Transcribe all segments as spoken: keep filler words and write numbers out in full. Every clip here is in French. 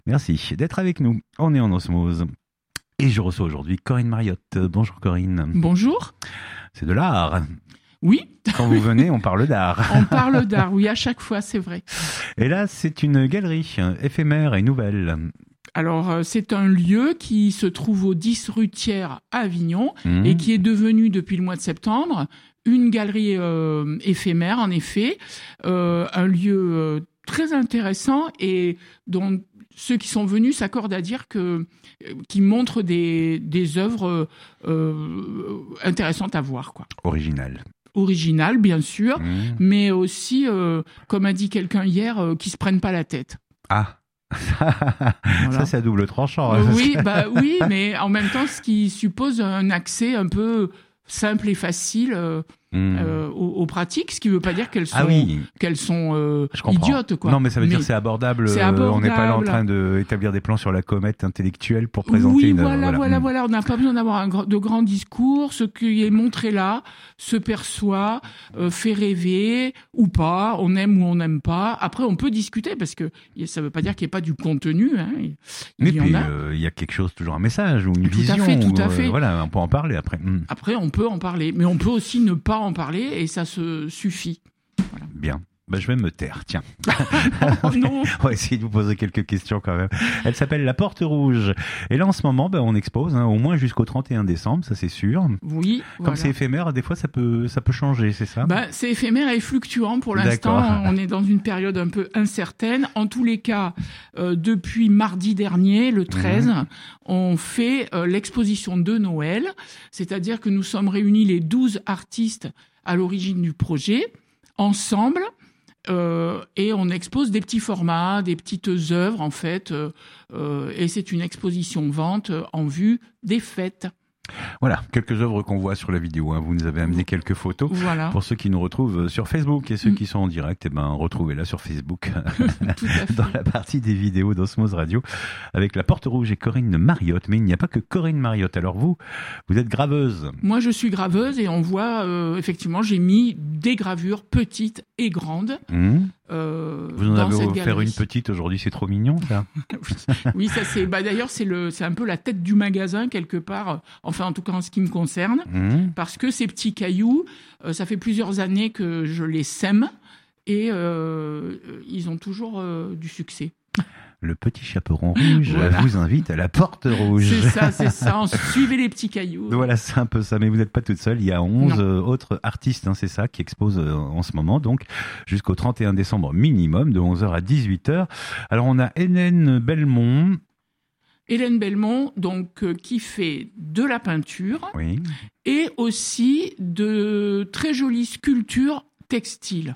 Merci d'être avec nous. On est en osmose. Et je reçois aujourd'hui Corinne Mariotte. Bonjour Corinne. Bonjour. C'est de l'art. Oui. Quand vous venez, on parle d'art. On parle d'art, oui, à chaque fois, c'est vrai. Et là, c'est une galerie éphémère et nouvelle. Alors, c'est un lieu qui se trouve au dix rue Thiers à Avignon mmh. et qui est devenu, depuis le mois de septembre, une galerie euh, éphémère, en effet. Euh, un lieu euh, très intéressant et dont ceux qui sont venus s'accordent à dire que qui montrent des, des œuvres euh, intéressantes à voir, quoi. Originales. Originales, bien sûr, mmh. mais aussi, euh, comme a dit quelqu'un hier, euh, qui se prennent pas la tête. Ah. Voilà. Ça, c'est à double tranchant. Euh, oui, bah oui, mais en même temps, ce qui suppose un accès un peu simple et facile euh, mmh. euh, aux, aux pratiques, ce qui ne veut pas dire qu'elles sont, ah oui. qu'elles sont euh, idiotes, quoi. Non, mais ça veut mais dire c'est abordable. C'est abordable. On n'est pas là en train d'établir des plans sur la comète intellectuelle pour présenter oui, une voilà, voilà, voilà, mmh. voilà. On n'a pas besoin d'avoir un grand, de grands discours. Ce qui est montré là se perçoit, euh, fait rêver ou pas. On aime ou on n'aime pas. Après, on peut discuter parce que ça ne veut pas dire qu'il n'y ait pas du contenu. Hein. Il, mais il y puis, il a. Euh, y a quelque chose, toujours un message ou une tout vision. Tout à fait, tout ou, à fait. Euh, voilà, on peut en parler après. Mmh. Après, on peut en parler, mais on peut aussi ne pas en parler et ça se suffit. Voilà. Bien. Bah, je vais me taire, tiens. Oh non. On va essayer de vous poser quelques questions quand même. Elle s'appelle La Porte Rouge. Et là, en ce moment, bah, on expose, hein, au moins jusqu'au trente et un décembre, ça c'est sûr. Oui. Comme voilà. c'est éphémère, des fois ça peut, ça peut changer, c'est ça? Bah, c'est éphémère et fluctuant pour l'instant. On est dans une période un peu incertaine. En tous les cas, euh, depuis mardi dernier, le treize, mmh. on fait euh, l'exposition de Noël. C'est-à-dire que nous sommes réunis les douze artistes à l'origine du projet, ensemble. Euh, et on expose des petits formats, des petites œuvres en fait, euh, euh, et c'est une exposition vente en vue des fêtes. Voilà, quelques œuvres qu'on voit sur la vidéo. Hein. Vous nous avez amené quelques photos. Voilà. Pour ceux qui nous retrouvent sur Facebook et ceux mmh. qui sont en direct, eh ben, retrouvez-la sur Facebook dans la partie des vidéos d'Osmose Radio avec La Porte Rouge et Corinne Mariotte. Mais il n'y a pas que Corinne Mariotte. Alors vous, vous êtes graveuse. Moi, je suis graveuse et on voit, euh, effectivement, j'ai mis des gravures petites et grandes. Mmh. Euh, vous en avez offert une petite aujourd'hui, c'est trop mignon ça. Oui, ça c'est. Bah d'ailleurs, c'est le, c'est un peu la tête du magasin quelque part. Enfin, en tout cas en ce qui me concerne, mmh. parce que ces petits cailloux, euh, ça fait plusieurs années que je les sème et euh, ils ont toujours euh, du succès. Le petit chaperon rouge voilà. vous invite à La Porte Rouge. C'est ça, c'est ça. Suivez les petits cailloux. Voilà, c'est un peu ça. Mais vous n'êtes pas toute seule. Il y a onze euh, autres artistes, hein, c'est ça, qui exposent euh, en ce moment. Donc, jusqu'au trente et un décembre minimum, de onze heures à dix-huit heures. Alors, on a Hélène Belmont. Hélène Belmont, donc, euh, qui fait de la peinture. Oui. Et aussi de très jolies sculptures textiles.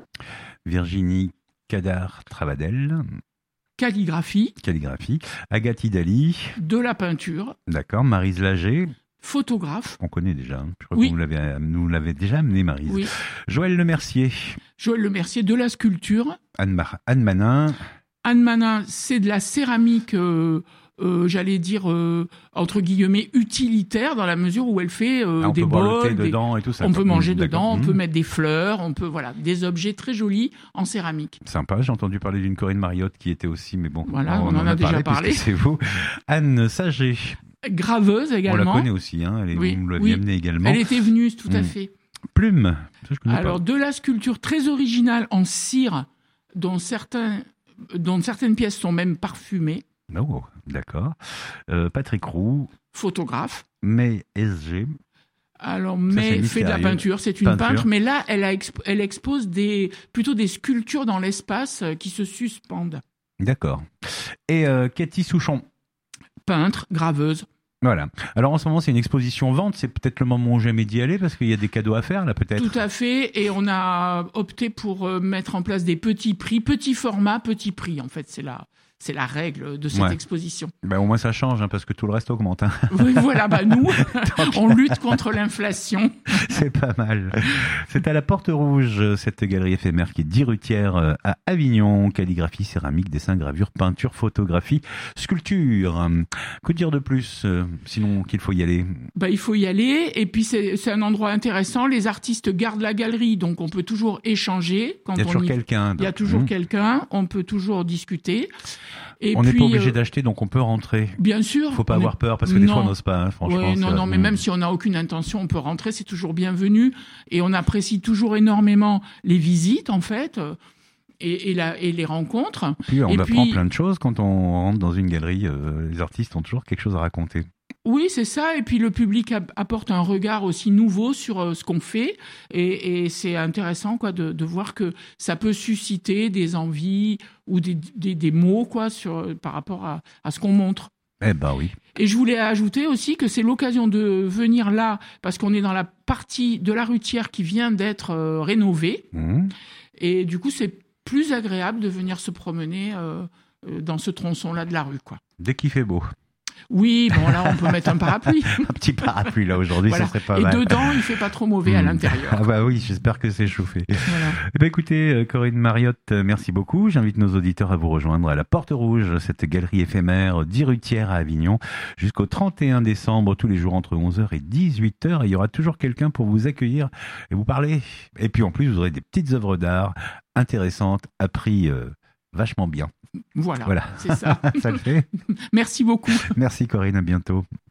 Virginie Cadar-Travadel. Calligraphie. Calligraphie. Agathe Idali. De la peinture. D'accord. Maryse Lager. Photographe. On connaît déjà. Hein. Je crois oui. que vous l'avez, nous l'avez déjà amené, Maryse. Oui. Joël Lemercier. Joël Lemercier, de la sculpture. Anne, Mar- Anne Manin. Anne Manin, c'est de la céramique, euh, euh, j'allais dire, euh, entre guillemets, utilitaire, dans la mesure où elle fait euh, ah, on des peut bols. boire le thé des... dedans et tout ça. On peut manger mmh, dedans, mmh. on peut mettre des fleurs, on peut, voilà, des objets très jolis en céramique. Sympa, j'ai entendu parler d'une Corinne Mariotte qui était aussi, mais bon. Voilà, on, on en, en a, a déjà parlé. parlé. C'est vous. Anne Sager. Graveuse également. On la connaît aussi, hein. Elle est, oui, vous me l'aviez oui. amenée également. Elle était venue, tout mmh. à fait. Plume. Ça, je connais Alors, pas. de la sculpture très originale en cire, dont certains, dont certaines pièces sont même parfumées. Oh, d'accord. Euh, Patrick Roux. Photographe. May S G. Alors, May fait de la peinture, c'est une peinture. peintre, mais là, elle, a exp- elle expose des, plutôt des sculptures dans l'espace qui se suspendent. D'accord. Et euh, Cathy Souchon. Peintre, graveuse. Voilà. Alors en ce moment, c'est une exposition vente. C'est peut-être le moment où jamais d'y aller parce qu'il y a des cadeaux à faire là, peut-être. Tout à fait. Et on a opté pour mettre en place des petits prix, petits formats, petits prix. En fait, c'est la, c'est la règle de cette ouais. exposition. Ben, au moins, ça change hein, parce que tout le reste augmente. Hein. Oui, voilà. Bah nous, on lutte contre l'inflation. C'est pas mal. C'est à la Porte Rouge, cette galerie éphémère qui est dix rue Thiers à Avignon. Calligraphie, céramique, dessin, gravure, peinture, photographie, sculpture. Que dire de plus, euh, sinon qu'il faut y aller? Bah, il faut y aller. Et puis, c'est, c'est un endroit intéressant. Les artistes gardent la galerie, donc on peut toujours échanger. Quand il y a on toujours y... quelqu'un. Il y a toujours mmh. quelqu'un. On peut toujours discuter. Et on n'est puis, pas obligé euh, d'acheter, donc on peut rentrer. Bien sûr. Faut pas avoir est... peur, parce que des non. fois on n'ose pas, hein, franchement. Ouais, non, ça... non, mais même si on n'a aucune intention, on peut rentrer, c'est toujours bienvenu. Et on apprécie toujours énormément les visites, en fait, et, et, la, et les rencontres. Puis on et apprend puis... plein de choses quand on rentre dans une galerie. Euh, les artistes ont toujours quelque chose à raconter. Oui, c'est ça. Et puis le public apporte un regard aussi nouveau sur euh, ce qu'on fait, et, et c'est intéressant, quoi, de, de voir que ça peut susciter des envies ou des, des, des mots, quoi, sur par rapport à, à ce qu'on montre. Eh ben oui. Et je voulais ajouter aussi que c'est l'occasion de venir là, parce qu'on est dans la partie de la Rutière qui vient d'être euh, rénovée, Mmh. et du coup c'est plus agréable de venir se promener euh, dans ce tronçon-là de la rue, quoi. Dès qu'il fait beau. Oui, bon là on peut mettre un parapluie. Un petit parapluie là aujourd'hui, Voilà. ça serait pas Et mal. Et dedans, il fait pas trop mauvais mmh. à l'intérieur. Ah bah oui, j'espère que c'est chauffé. Voilà. Eh ben écoutez, Corinne Mariotte, merci beaucoup. J'invite nos auditeurs à vous rejoindre à la Porte Rouge, cette galerie éphémère dix Rutière à Avignon, jusqu'au trente et un décembre, tous les jours entre onze heures et dix-huit heures. Et il y aura toujours quelqu'un pour vous accueillir et vous parler. Et puis en plus, vous aurez des petites œuvres d'art intéressantes à prix euh, vachement bien. Voilà, voilà. c'est ça. Ça le fait. Merci beaucoup. Merci Corinne, à bientôt.